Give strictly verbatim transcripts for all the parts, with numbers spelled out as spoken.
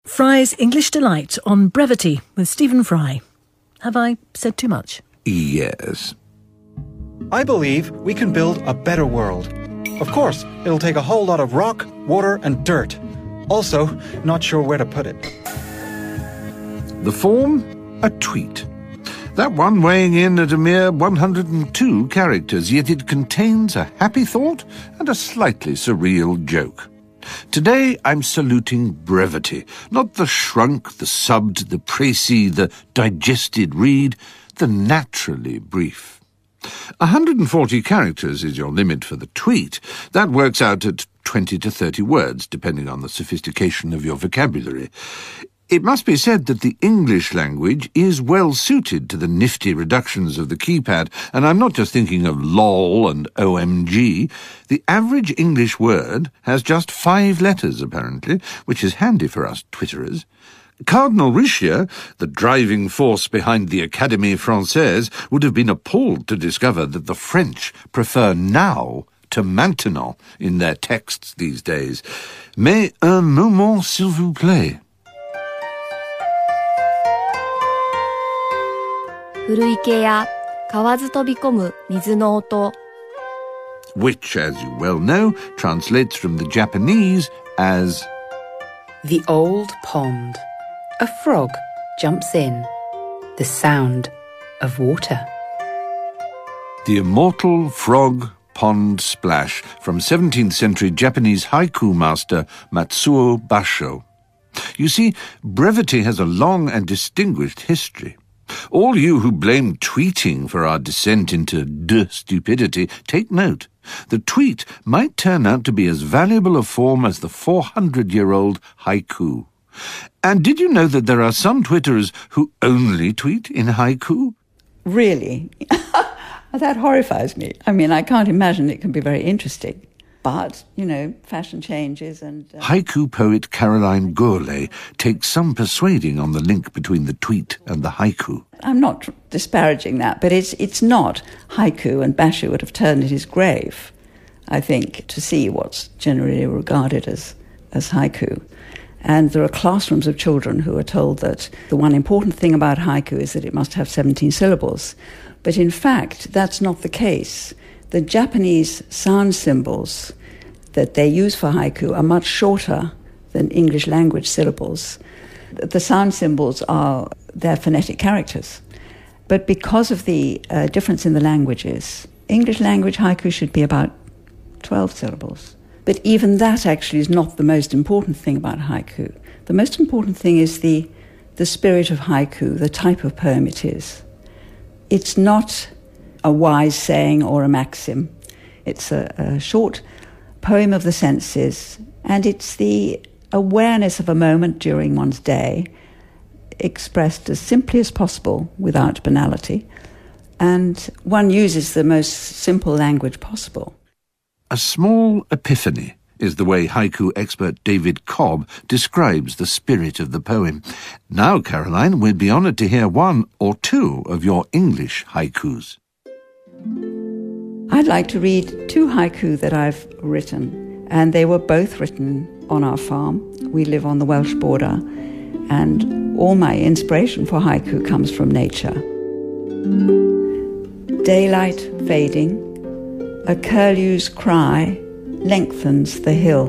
Fry's English Delight on brevity with Stephen Fry. Have I said too much? Yes. I believe we can build a better world. Of course, it'll take a whole lot of rock, water, and dirt. Also, not sure where to put it. The form? A tweet. That one weighing in at a mere one hundred two characters, yet it contains a happy thought and a slightly surreal joke. Today I'm saluting brevity, not the shrunk, the subbed, the précis, the digested read, the naturally brief. one hundred forty characters is your limit for the tweet. That works out at twenty to thirty words, depending on the sophistication of your vocabulary. It must be said that the English language is well suited to the nifty reductions of the keypad, and I'm not just thinking of lol and O M G. The average English word has just five letters, apparently, which is handy for us Twitterers. Cardinal Richelieu, the driving force behind the Académie Française, would have been appalled to discover that the French prefer now to maintenant in their texts these days. Mais un moment, s'il vous plaît. 古池や河津飛び込む水の音 Which, as you well know, translates from the Japanese as The old pond. A frog jumps in. The sound of water. The immortal frog pond splash from seventeenth century Japanese haiku master Matsuo Basho. You see, brevity has a long and distinguished history. All you who blame tweeting for our descent into de stupidity, take note. The tweet might turn out to be as valuable a form as the four hundred year old haiku. And did you know that there are some Twitterers who only tweet in haiku? Really? That horrifies me. I mean, I can't imagine it can be very interesting. But, you know, fashion changes and... Uh... Haiku poet Caroline Gourlay takes some persuading on the link between the tweet and the haiku. I'm not disparaging that, but it's it's not haiku, and Basho would have turned at his grave, I think, to see what's generally regarded as, as haiku. And there are classrooms of children who are told that the one important thing about haiku is that it must have seventeen syllables. But in fact, that's not the case. The Japanese sound symbols that they use for haiku are much shorter than English language syllables. The sound symbols are their phonetic characters. But because of the uh, difference in the languages, English language haiku should be about twelve syllables. But even that actually is not the most important thing about haiku. The most important thing is the, the spirit of haiku, the type of poem it is. It's not a wise saying or a maxim. It's a, a short poem of the senses, and it's the awareness of a moment during one's day expressed as simply as possible without banality, and one uses the most simple language possible. A small epiphany is the way haiku expert David Cobb describes the spirit of the poem. Now, Caroline, we'd be honoured to hear one or two of your English haikus. I'd like to read two haiku that I've written, and they were both written on our farm. We live on the Welsh border, and all my inspiration for haiku comes from nature. Daylight fading, a curlew's cry lengthens the hill.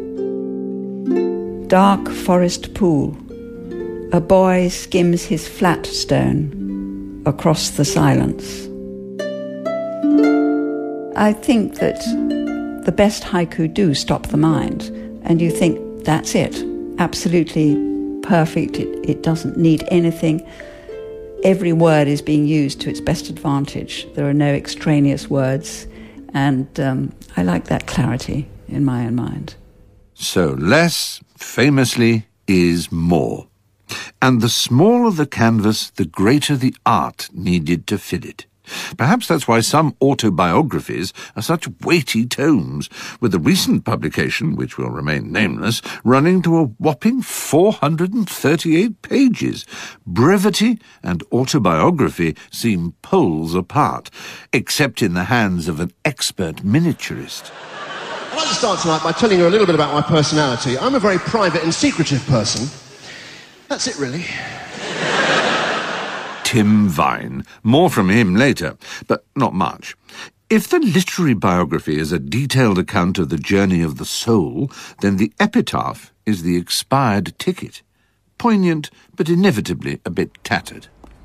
Dark forest pool, a boy skims his flat stone across the silence. I think that the best haiku do stop the mind, and you think, that's it, absolutely perfect, it, it doesn't need anything. Every word is being used to its best advantage. There are no extraneous words, and um, I like that clarity in my own mind. So less, famously, is more. And the smaller the canvas, the greater the art needed to fill it. Perhaps that's why some autobiographies are such weighty tomes, with the recent publication, which will remain nameless, running to a whopping four hundred thirty-eight pages. Brevity and autobiography seem poles apart, except in the hands of an expert miniaturist. I'd like to start tonight by telling you a little bit about my personality. I'm a very private and secretive person, That's it, really. Tim Vine. More from him later, but not much. If the literary biography is a detailed account of the journey of the soul, then the epitaph is the expired ticket. Poignant, but inevitably a bit tattered.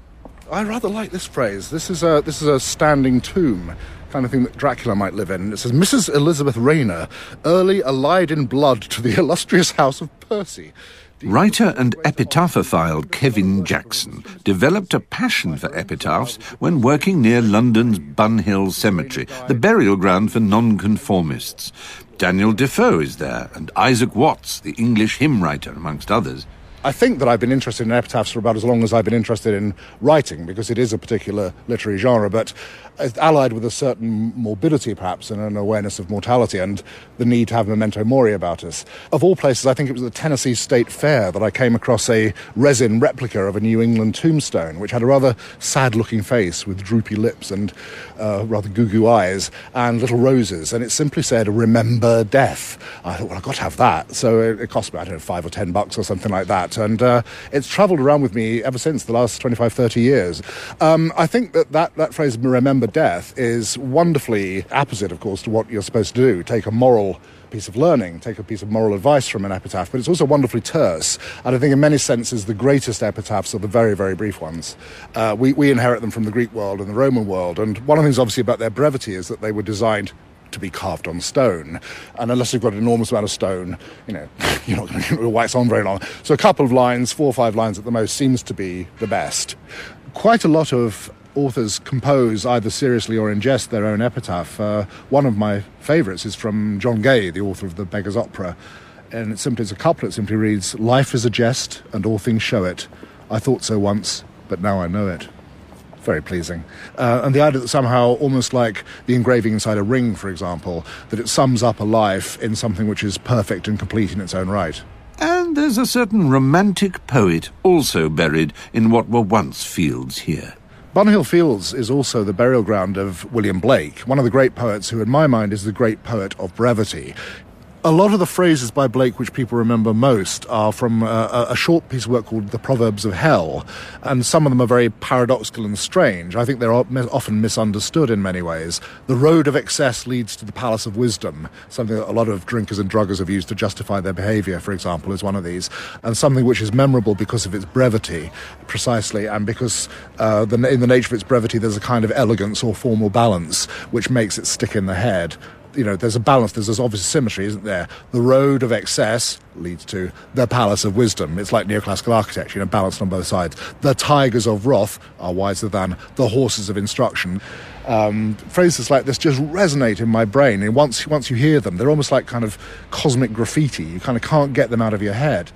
I rather like this phrase. This is a this is a standing tomb, kind of thing that Dracula might live in. It says, Missus Elizabeth Rayner, early allied in blood to the illustrious house of Percy. Writer and epitaphophile Kevin Jackson developed a passion for epitaphs when working near London's Bunhill Cemetery, the burial ground for nonconformists. Daniel Defoe is there, and Isaac Watts, the English hymn writer, amongst others. I think that I've been interested in epitaphs for about as long as I've been interested in writing, because it is a particular literary genre, but it's allied with a certain morbidity, perhaps, and an awareness of mortality and the need to have memento mori about us. Of all places, I think it was at the Tennessee State Fair that I came across a resin replica of a New England tombstone, which had a rather sad-looking face with droopy lips and uh, rather goo-goo eyes and little roses, and it simply said, "Remember death." I thought, well, I've got to have that. So it, it cost me, I don't know, five or ten bucks or something like that. And uh, it's travelled around with me ever since, the last twenty-five, thirty years. Um, I think that, that that phrase, "remember death," is wonderfully apposite, of course, to what you're supposed to do. Take a moral piece of learning, take a piece of moral advice from an epitaph, but it's also wonderfully terse. And I think in many senses the greatest epitaphs are the very, very brief ones. Uh, we, we inherit them from the Greek world and the Roman world, and one of the things obviously about their brevity is that they were designed to be carved on stone, and unless you've got an enormous amount of stone, you know, you're not going to wax on very long. So a couple of lines, four or five lines at the most, seems to be the best. Quite a lot of authors compose, either seriously or in jest, their own epitaph. Uh, one of my favourites is from John Gay, the author of The Beggar's Opera, and it simply, it's a couplet, simply reads, "Life is a jest, and all things show it. I thought so once, but now I know it." Very pleasing. Uh, and the idea that somehow, almost like the engraving inside a ring, for example, that it sums up a life in something which is perfect and complete in its own right. And there's a certain romantic poet also buried in what were once fields here. Bunhill Fields is also the burial ground of William Blake, one of the great poets who, in my mind, is the great poet of brevity. A lot of the phrases by Blake which people remember most are from uh, a short piece of work called The Proverbs of Hell, and some of them are very paradoxical and strange. I think they're often misunderstood in many ways. The road of excess leads to the palace of wisdom, something that a lot of drinkers and druggers have used to justify their behaviour, for example, is one of these, and something which is memorable because of its brevity, precisely, and because uh, the, in the nature of its brevity there's a kind of elegance or formal balance which makes it stick in the head. You know, there's a balance, there's this obvious symmetry, isn't there? The road of excess leads to the palace of wisdom. It's like neoclassical architecture, you know, balanced on both sides. The tigers of wrath are wiser than the horses of instruction. Um, phrases like this just resonate in my brain, and once, once you hear them, they're almost like kind of cosmic graffiti. You kind of can't get them out of your head.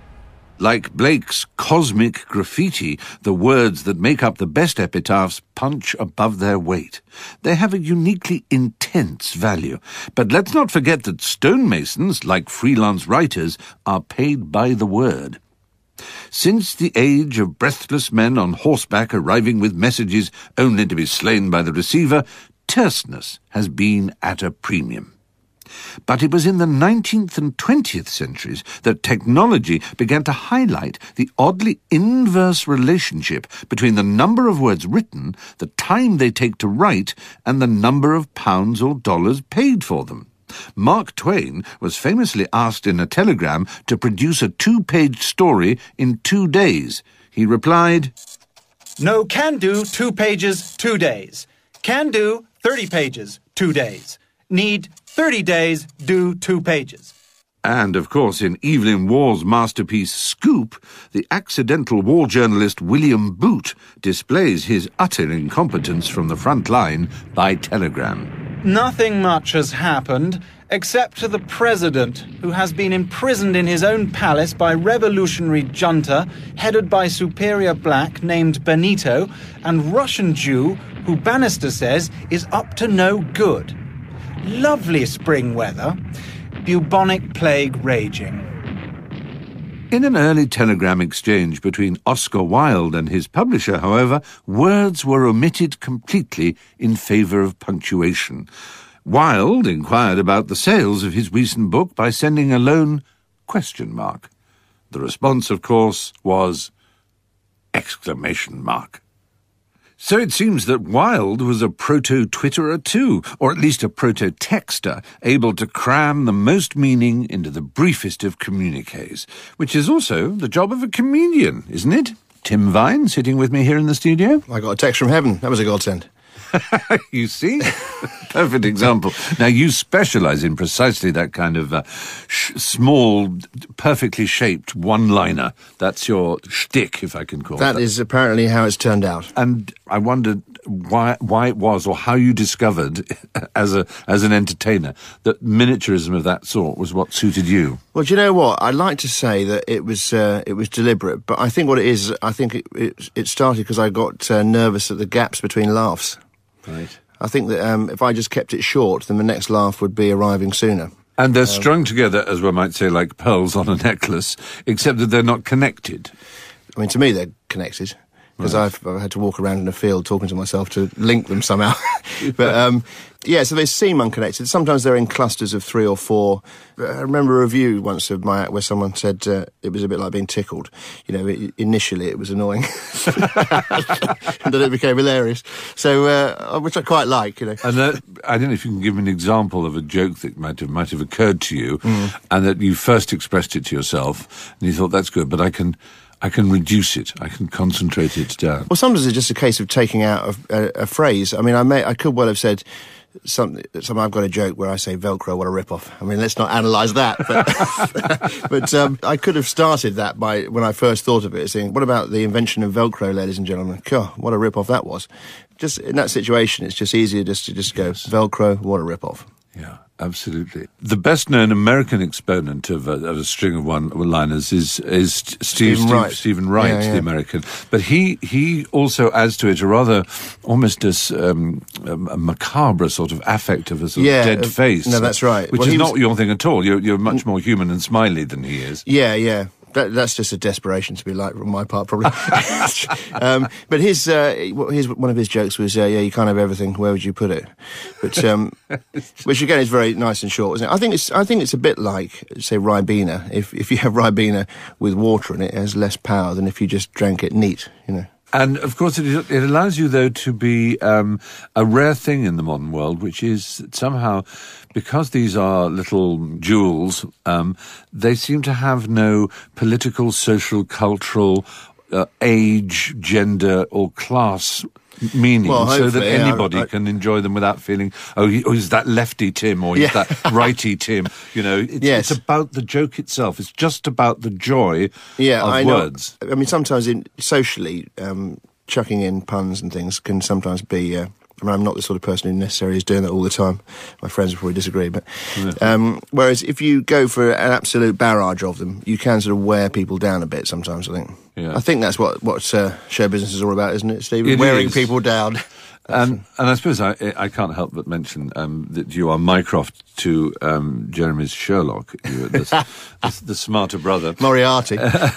Like Blake's cosmic graffiti, the words that make up the best epitaphs punch above their weight. They have a uniquely intense value. But let's not forget that stonemasons, like freelance writers, are paid by the word. Since the age of breathless men on horseback arriving with messages only to be slain by the receiver, terseness has been at a premium. But it was in the nineteenth and twentieth centuries that technology began to highlight the oddly inverse relationship between the number of words written, the time they take to write, and the number of pounds or dollars paid for them. Mark Twain was famously asked in a telegram to produce a two-page story in two days. He replied, "No, can do two pages, two days. Can do thirty pages, two days. Need thirty days, do two pages." And, of course, in Evelyn Waugh's masterpiece Scoop, the accidental war journalist William Booth displays his utter incompetence from the front line by telegram. "Nothing much has happened, except to the president, who has been imprisoned in his own palace by revolutionary junta, headed by superior black named Benito, and Russian Jew, who Bannister says is up to no good. Lovely spring weather. Bubonic plague raging." In an early telegram exchange between Oscar Wilde and his publisher, however, words were omitted completely in favour of punctuation. Wilde inquired about the sales of his recent book by sending a lone question mark. The response, of course, was exclamation mark. So it seems that Wilde was a proto-Twitterer too, or at least a proto-texter, able to cram the most meaning into the briefest of communiques, which is also the job of a comedian, isn't it? Tim Vine, sitting with me here in the studio. I got a text from heaven. That was a godsend. You see? Perfect example. Now, you specialise in precisely that kind of uh, sh- small, perfectly shaped one-liner. That's your shtick, if I can call it that. That is apparently how it's turned out. And I wondered why why it was, or how you discovered, as a as an entertainer, that miniaturism of that sort was what suited you. Well, do you know what? I'd like to say that it was uh, it was deliberate, but I think what it is, I think it, it, it started because I got uh, nervous at the gaps between laughs. Right. I think that um, if I just kept it short, then the next laugh would be arriving sooner. And they're um, strung together, as one might say, like pearls on a necklace, except that they're not connected. I mean, to me, they're connected, because right. I've, I've had to walk around in a field talking to myself to link them somehow. But, um, yeah, so they seem unconnected. Sometimes they're in clusters of three or four. I remember a review once of my act where someone said uh, it was a bit like being tickled. You know, it, initially it was annoying, and then it became hilarious. So, uh, which I quite like, you know. And that, I don't know if you can give me an example of a joke that might have might have occurred to you, mm. and that you first expressed it to yourself, and you thought, that's good, but I can... I can reduce it. I can concentrate it down. Well, sometimes it's just a case of taking out a, a, a phrase. I mean, I may, I could well have said something. Some, I've got a joke where I say Velcro, what a rip-off. I mean, let's not analyse that. But, but um, I could have started that by, when I first thought of it, saying, what about the invention of Velcro, ladies and gentlemen? God, what a rip-off that was. Just in that situation, it's just easier just to just go, yes. Velcro, what a rip-off. Yeah. Absolutely. The best-known American exponent of a, of a string of one-liners is is Steve, Stephen Steve, Wright, Stephen Wright yeah, yeah. the American. But he he also adds to it a rather almost a, um, a macabre sort of affect of a sort yeah, of dead uh, face. No, that's right. Which well, is was, not your thing at all. You're you're much more human and smiley than he is. Yeah, yeah. That, that's just a desperation to be like on my part, probably. um, but his, uh, his, one of his jokes was, uh, yeah, you can't have everything, where would you put it? But, um, which again is very nice and short, isn't it? I think it's, I think it's a bit like, say, Ribena. If, if you have Ribena with water in it, it has less power than if you just drank it neat, you know. And, of course, it, it allows you, though, to be um, a rare thing in the modern world, which is somehow, because these are little jewels, um, they seem to have no political, social, cultural, uh, age, gender, or class meaning, well, so that anybody yeah, I, I, can enjoy them without feeling, oh, he, oh, he's that lefty Tim, or he's yeah. that righty Tim. You know, it's, yes. it's about the joke itself. It's just about the joy yeah, of I words. Know. I mean, sometimes in socially, um, chucking in puns and things can sometimes be... Uh, I mean, I'm not the sort of person who necessarily is doing that all the time. My friends will probably disagree. But um, whereas if you go for an absolute barrage of them, you can sort of wear people down a bit sometimes, I think. Yeah. I think that's what, what uh, show business is all about, isn't it, Steve? It Wearing is. people down. Um, and I suppose I, I can't help but mention um, that you are Mycroft to um, Jeremy's Sherlock. You're the, the, the smarter brother. Moriarty.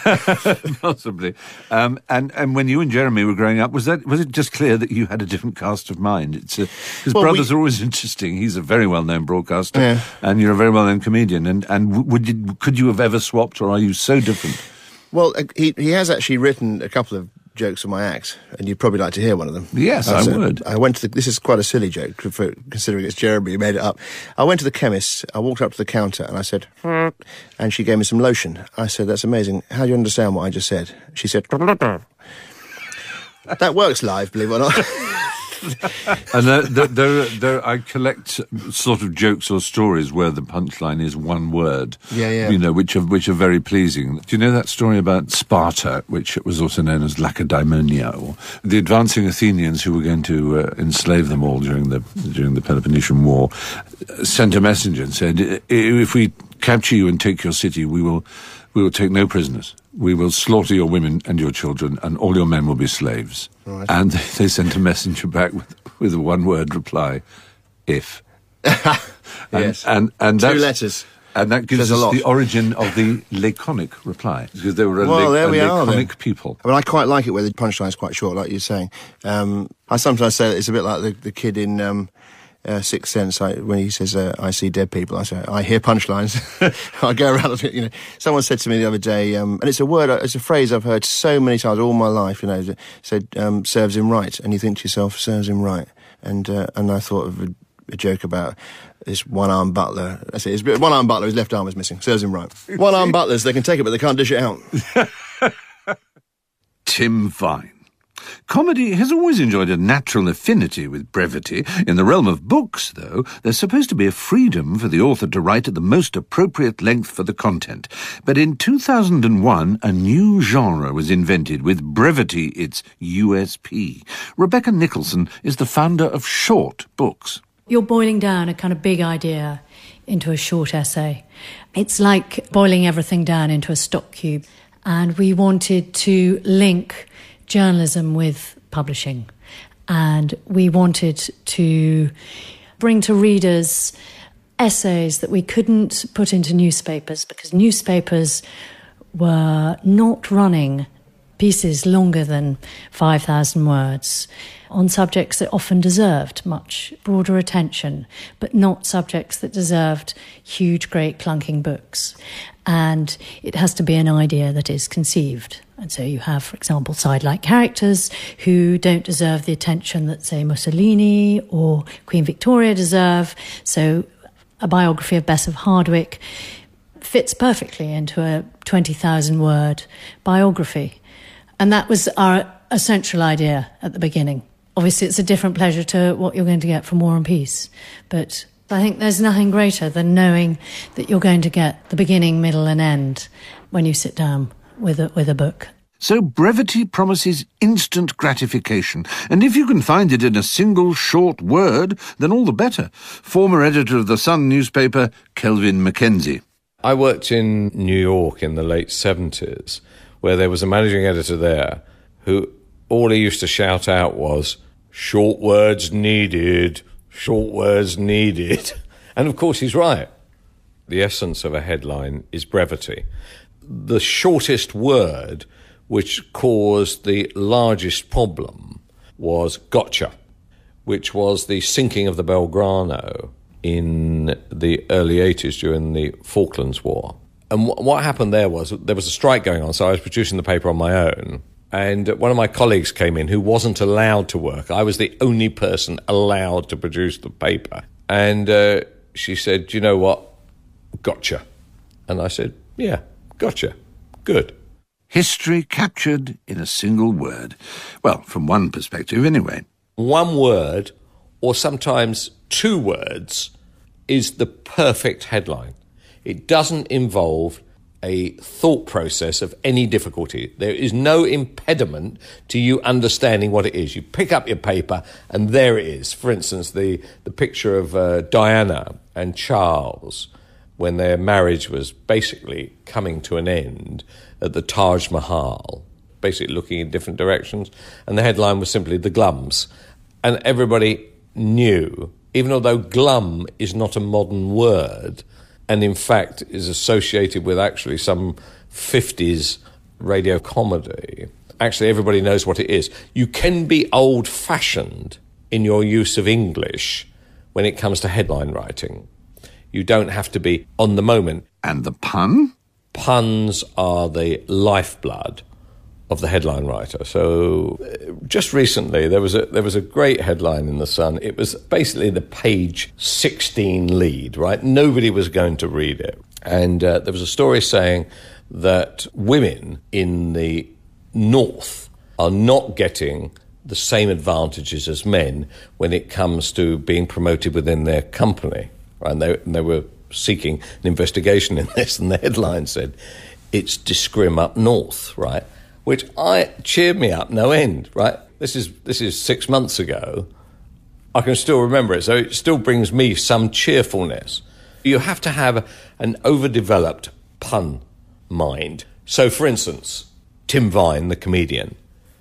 Possibly. Um, and, and when you and Jeremy were growing up, was that was it just clear that you had a different cast of mind? It's a, his well, brothers we, are always interesting. He's a very well-known broadcaster, yeah. and you're a very well-known comedian. And, and would you, could you have ever swapped, or are you so different? Well, he, he has actually written a couple of jokes on my act, and you'd probably like to hear one of them. Yes, I, I would. I went to the, this is quite a silly joke, for, considering it's Jeremy who made it up. I went to the chemist, I walked up to the counter, and I said, and she gave me some lotion. I said, that's amazing. How do you understand what I just said? She said, that works live, believe it or not. And there, there, there, there, I collect sort of jokes or stories where the punchline is one word. Yeah, yeah. You know, which are which are very pleasing. Do you know that story about Sparta, which was also known as Lacedaemonia, or the advancing Athenians who were going to uh, enslave them all during the during the Peloponnesian War, uh, sent a messenger and said, "If we capture you and take your city, we will we will take no prisoners. We will slaughter your women and your children, and all your men will be slaves." Right. And they sent a messenger back with, with a one-word reply, if. and, yes. And, and Two that's, letters. And that gives us the origin of the laconic reply, because they were a, well, la- there a we laconic are, people. I mean, I quite like it where the punchline is quite short, like you're saying. Um, I sometimes say that it's a bit like the, the kid in... Um, uh, Sixth Sense, I, when he says, uh, I see dead people, I say, I hear punchlines. I go around, you know. Someone said to me the other day, um, and it's a word, it's a phrase I've heard so many times all my life, you know, that said, um, serves him right. And you think to yourself, serves him right. And uh, and I thought of a, a joke about this one-armed butler. I say, his one-armed butler, his left arm is missing. Serves him right. One-armed butlers, they can take it, but they can't dish it out. Tim Vine. Comedy has always enjoyed a natural affinity with brevity. In the realm of books, though, there's supposed to be a freedom for the author to write at the most appropriate length for the content. But in two thousand one, a new genre was invented, with brevity its U S P. Rebecca Nicholson is the founder of Short Books. You're boiling down a kind of big idea into a short essay. It's like boiling everything down into a stock cube. And we wanted to link journalism with publishing. And we wanted to bring to readers essays that we couldn't put into newspapers, because newspapers were not running pieces longer than five thousand words on subjects that often deserved much broader attention, but not subjects that deserved huge, great, clunking books. And it has to be an idea that is conceived. And so you have, for example, side-like characters who don't deserve the attention that, say, Mussolini or Queen Victoria deserve. So a biography of Bess of Hardwick fits perfectly into a twenty thousand word biography. And that was our essential idea at the beginning. Obviously, it's a different pleasure to what you're going to get from War and Peace. But I think there's nothing greater than knowing that you're going to get the beginning, middle and end when you sit down with a, with a book. So brevity promises instant gratification, and if you can find it in a single short word, then all the better. Former editor of the Sun newspaper, Kelvin Mackenzie. I worked in New York in the late seventies, where there was a managing editor there who all he used to shout out was, short words needed, short words needed. And of course he's right. The essence of a headline is brevity. The shortest word which caused the largest problem was gotcha, which was the sinking of the Belgrano in the early eighties during the Falklands War. And w- what happened there was, there was a strike going on, so I was producing the paper on my own, and one of my colleagues came in who wasn't allowed to work. I was the only person allowed to produce the paper. And uh, she said, do you know what? Gotcha. And I said, yeah, gotcha. Good. History captured in a single word. Well, from one perspective anyway. One word, or sometimes two words, is the perfect headline. It doesn't involve a thought process of any difficulty. There is no impediment to you understanding what it is. You pick up your paper and there it is. For instance, the, the picture of uh, Diana and Charles when their marriage was basically coming to an end at the Taj Mahal, basically looking in different directions. And the headline was simply The Glums. And everybody knew, even although glum is not a modern word, and in fact is associated with actually some fifties radio comedy. Actually, everybody knows what it is. You can be old-fashioned in your use of English when it comes to headline writing. You don't have to be on the moment. And the pun? Puns are the lifeblood of the headline writer. So just recently there was a there was a great headline in The Sun. It was basically the page sixteen lead, right? Nobody was going to read it. And uh, there was a story saying that women in the north are not getting the same advantages as men when it comes to being promoted within their company. Right? And, they, and they were seeking an investigation in this, and the headline said, it's discrim up north, right? Which I cheered me up no end, right? This is this is six months ago. I can still remember it, so it still brings me some cheerfulness. You have to have an overdeveloped pun mind. So, for instance, Tim Vine, the comedian,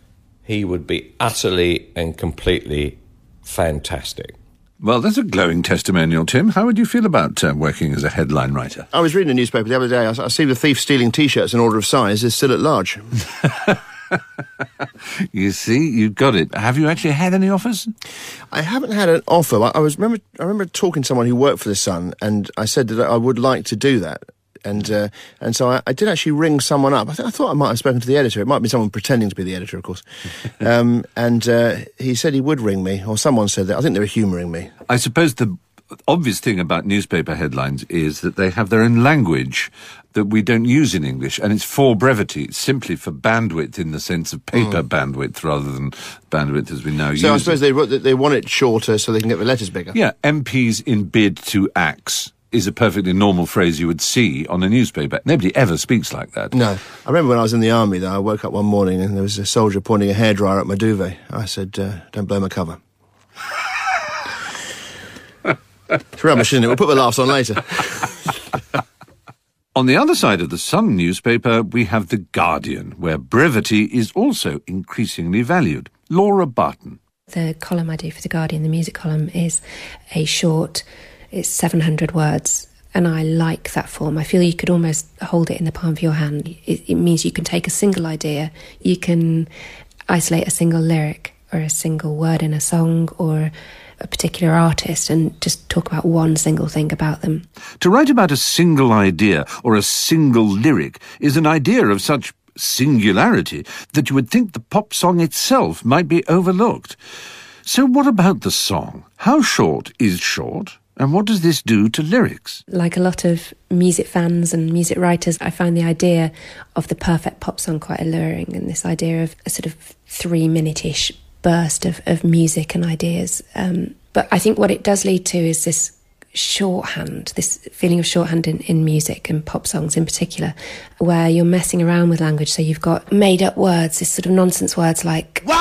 he would be utterly and completely fantastic. Well, that's a glowing testimonial, Tim. How would you feel about uh, working as a headline writer? I was reading a newspaper the other day. I, I see the thief stealing T-shirts in order of size is still at large. You see, you got it. Have you actually had any offers? I haven't had an offer. I, I was remember I remember talking to someone who worked for The Sun, and I said that I would like to do that. And uh, and so I, I did actually ring someone up. I, th- I thought I might have spoken to the editor. It might be someone pretending to be the editor, of course. um, and uh, he said he would ring me, or someone said that. I think they were humouring me. I suppose the obvious thing about newspaper headlines is that they have their own language that we don't use in English, and it's for brevity. It's simply for bandwidth in the sense of paper mm. bandwidth rather than bandwidth as we now use. So I suppose it. they they want it shorter so they can get the letters bigger. Yeah, M Ps in bid to axe is a perfectly normal phrase you would see on a newspaper. Nobody ever speaks like that. No. I remember when I was in the army, though, I woke up one morning and there was a soldier pointing a hairdryer at my duvet. I said, uh, don't blow my cover. It's rubbish, isn't it? We'll put the laughs on later. On the other side of the Sun newspaper, we have The Guardian, where brevity is also increasingly valued. Laura Barton. The column I do for The Guardian, the music column, is a short... It's seven hundred words, and I like that form. I feel you could almost hold it in the palm of your hand. It, it means you can take a single idea, you can isolate a single lyric or a single word in a song or a particular artist and just talk about one single thing about them. To write about a single idea or a single lyric is an idea of such singularity that you would think the pop song itself might be overlooked. So what about the song? How short is short? And what does this do to lyrics? Like a lot of music fans and music writers, I find the idea of the perfect pop song quite alluring, and this idea of a sort of three-minute-ish burst of, of music and ideas. Um, but I think what it does lead to is this shorthand, this feeling of shorthand in, in music and pop songs in particular, where you're messing around with language. So you've got made-up words, this sort of nonsense words like a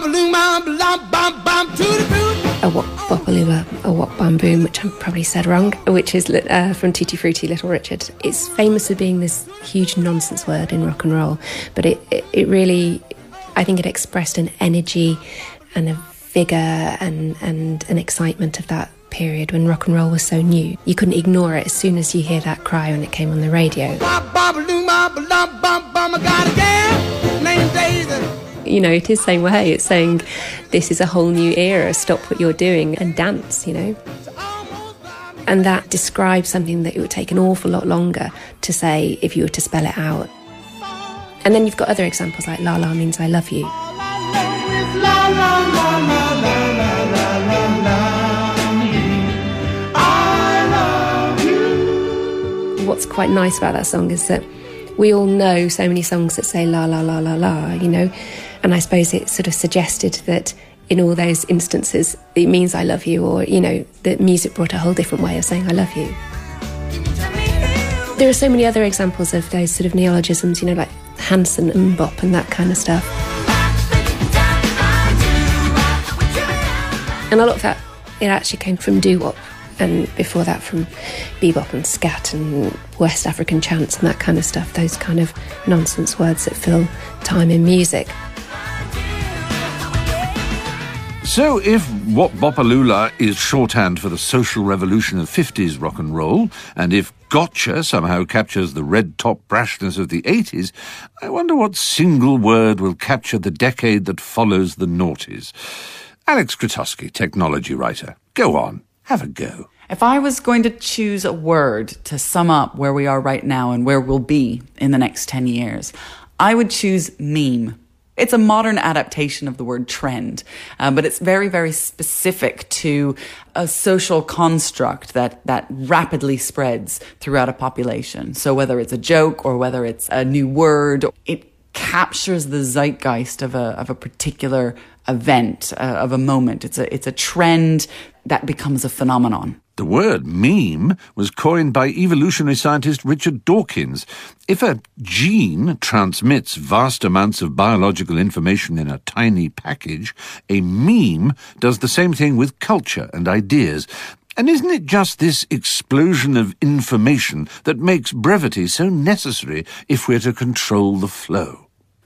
wop bopaloo, a wop bam boom, which I probably said wrong, which is uh, from Tutti Frutti, Little Richard. It's famous for being this huge nonsense word in rock and roll, but it, it, it really, I think it expressed an energy and a vigour and, and an excitement of that period when rock and roll was so new. You couldn't ignore it as soon as you hear that cry when it came on the radio. You know, it is saying, well, hey, it's saying this is a whole new era, stop what you're doing and dance, you know. And that describes something that it would take an awful lot longer to say if you were to spell it out. And then you've got other examples like La La means I love you. What's quite nice about that song is that we all know so many songs that say la la la la la, you know, and I suppose it sort of suggested that in all those instances it means I love you, or, you know, that music brought a whole different way of saying I love you. There are so many other examples of those sort of neologisms, you know, like Hanson and bop and that kind of stuff. And a lot of that, it actually came from doo-wop, and before that from bebop and scat and West African chants and that kind of stuff, those kind of nonsense words that fill time in music. So if Wop Bopalula is shorthand for the social revolution of fifties rock and roll, and if Gotcha somehow captures the red-top brashness of the eighties, I wonder what single word will capture the decade that follows the noughties. Alex Krotowski, technology writer. Go on, have a go. If I was going to choose a word to sum up where we are right now and where we'll be in the next ten years, I would choose meme. It's a modern adaptation of the word trend, uh, but it's very, very specific to a social construct that, that rapidly spreads throughout a population. So whether it's a joke or whether it's a new word, it captures the zeitgeist of a of a particular event, uh, of a moment. It's a it's a trend that becomes a phenomenon. The word meme was coined by evolutionary scientist Richard Dawkins. If a gene transmits vast amounts of biological information in a tiny package, a meme does the same thing with culture and ideas. And isn't it just this explosion of information that makes brevity so necessary if we're to control the flow?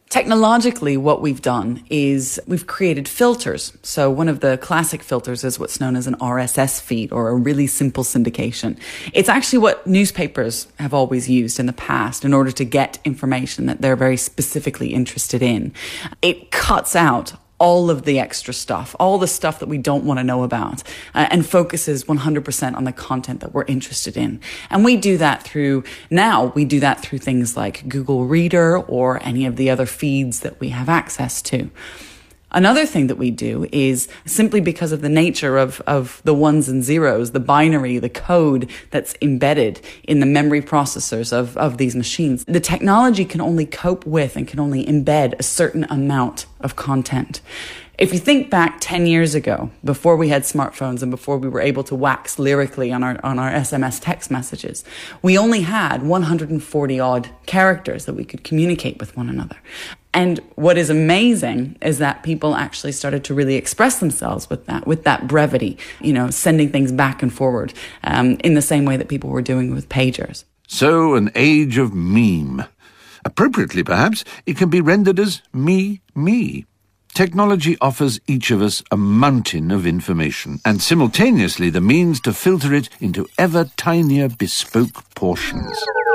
Technologically, what we've done is we've created filters. So one of the classic filters is what's known as an R S S feed, or a really simple syndication. It's actually what newspapers have always used in the past in order to get information that they're very specifically interested in. It cuts out all of the extra stuff, all the stuff that we don't want to know about, uh, and focuses one hundred percent on the content that we're interested in. And we do that through, now we do that through things like Google Reader or any of the other feeds that we have access to. Another thing that we do is, simply because of the nature of, of the ones and zeros, the binary, the code that's embedded in the memory processors of, of these machines, the technology can only cope with and can only embed a certain amount of content. If you think back ten years ago, before we had smartphones and before we were able to wax lyrically on our on our S M S text messages, we only had one hundred forty odd characters that we could communicate with one another. And what is amazing is that people actually started to really express themselves with that, with that brevity, you know, sending things back and forward, um, in the same way that people were doing with pagers. So, an age of meme. Appropriately, perhaps, it can be rendered as me, me. Technology offers each of us a mountain of information, and simultaneously the means to filter it into ever tinier bespoke portions.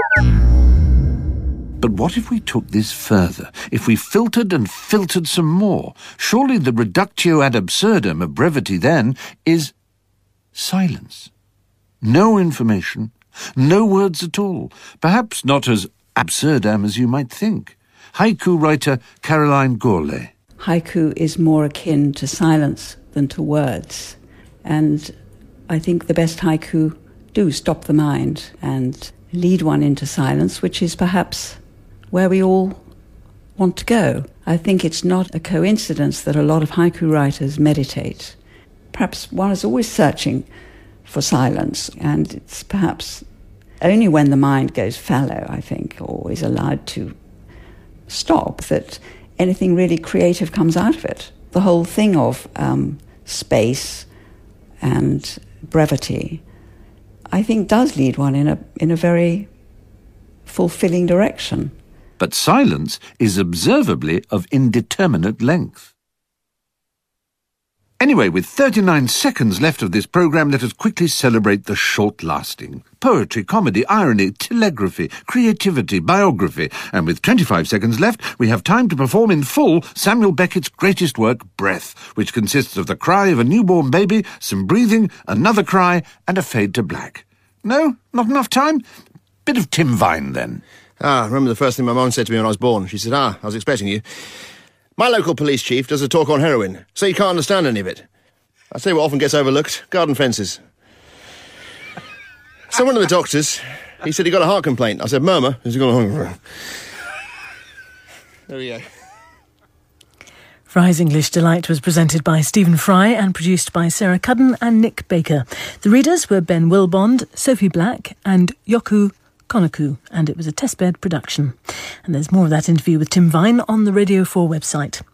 But what if we took this further? If we filtered and filtered some more? Surely the reductio ad absurdum of brevity then is silence. No information, no words at all. Perhaps not as absurdum as you might think. Haiku writer Caroline Gourlay. Haiku is more akin to silence than to words. And I think the best haiku do stop the mind and lead one into silence, which is perhaps where we all want to go. I think it's not a coincidence that a lot of haiku writers meditate. Perhaps one is always searching for silence, and it's perhaps only when the mind goes fallow, I think, or is allowed to stop, that anything really creative comes out of it. The whole thing of um, space and brevity, I think, does lead one in a in a very fulfilling direction. But silence is observably of indeterminate length. Anyway, with thirty-nine seconds left of this programme, let us quickly celebrate the short-lasting. Poetry, comedy, irony, telegraphy, creativity, biography. And with twenty-five seconds left, we have time to perform in full Samuel Beckett's greatest work, Breath, which consists of the cry of a newborn baby, some breathing, another cry, and a fade to black. No? Not enough time? Bit of Tim Vine, then. Ah, I remember the first thing my mum said to me when I was born. She said, ah, I was expecting you. My local police chief does a talk on heroin, so you can't understand any of it. I'll tell you what often gets overlooked, garden fences. So one of the doctors, he said he got a heart complaint. I said, murmur, has he got a heart complaint? There we go. Fry's English Delight was presented by Stephen Fry and produced by Sarah Cudden and Nick Baker. The readers were Ben Wilbond, Sophie Black and Yoku Konaku, and it was a testbed production. And there's more of that interview with Tim Vine on the Radio four website.